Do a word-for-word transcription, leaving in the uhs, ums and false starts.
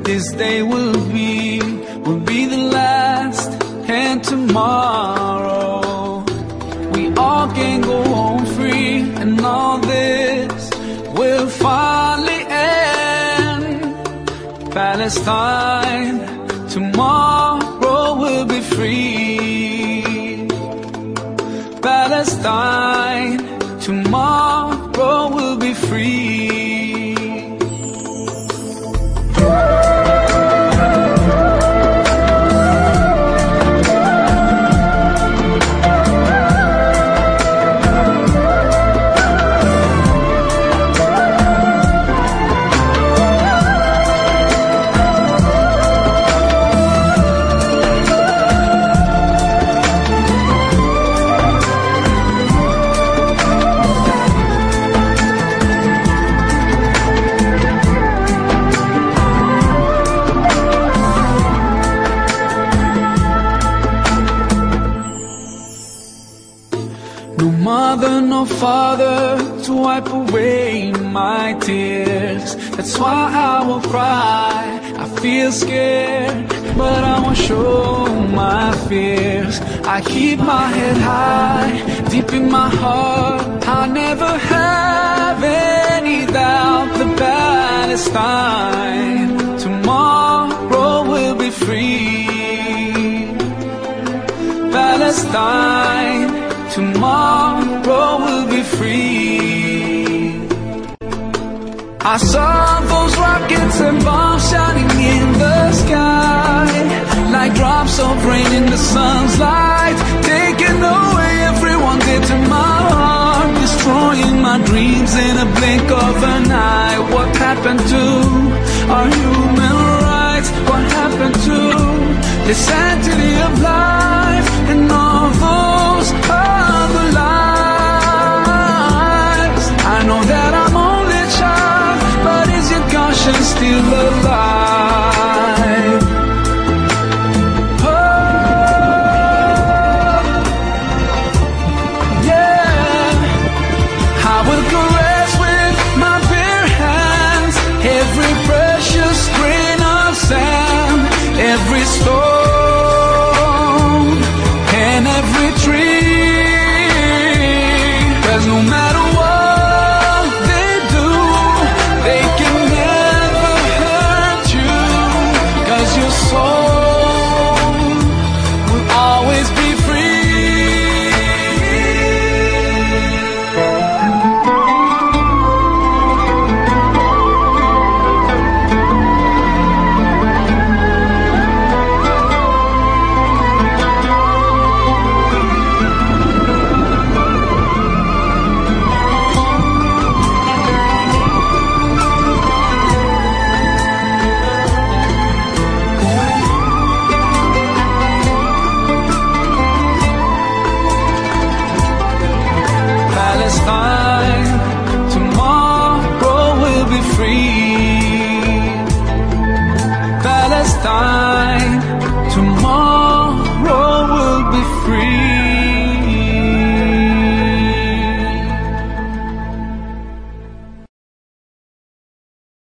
this day will be, will be the last, and tomorrow we all can go home free, and all this will finally end. Palestine, tomorrow will be free. Palestine, tomorrow will be free. No mother, no father to wipe away my tears. That's why I will cry. I feel scared, but I won't show my fears. I keep my head high, deep in my heart. I never have any doubt that Palestine tomorrow will be free. Palestine, tomorrow will be free. I saw those rockets and bombs shining in the sky, like drops of rain in the sun's light, taking away everyone dear to my heart, destroying my dreams in a blink of an eye. What happened to our human rights? What happened to the sanctity of life and all those other lives? I know that I'm only a child, but is your conscience still alive? Oh, yeah. I will caress with my bare hands every precious grain of sand, every stone and every tree. 'Cause no matter what they do, they can never hurt you. 'Cause your soul will always be Palestine, tomorrow will be free. Palestine, tomorrow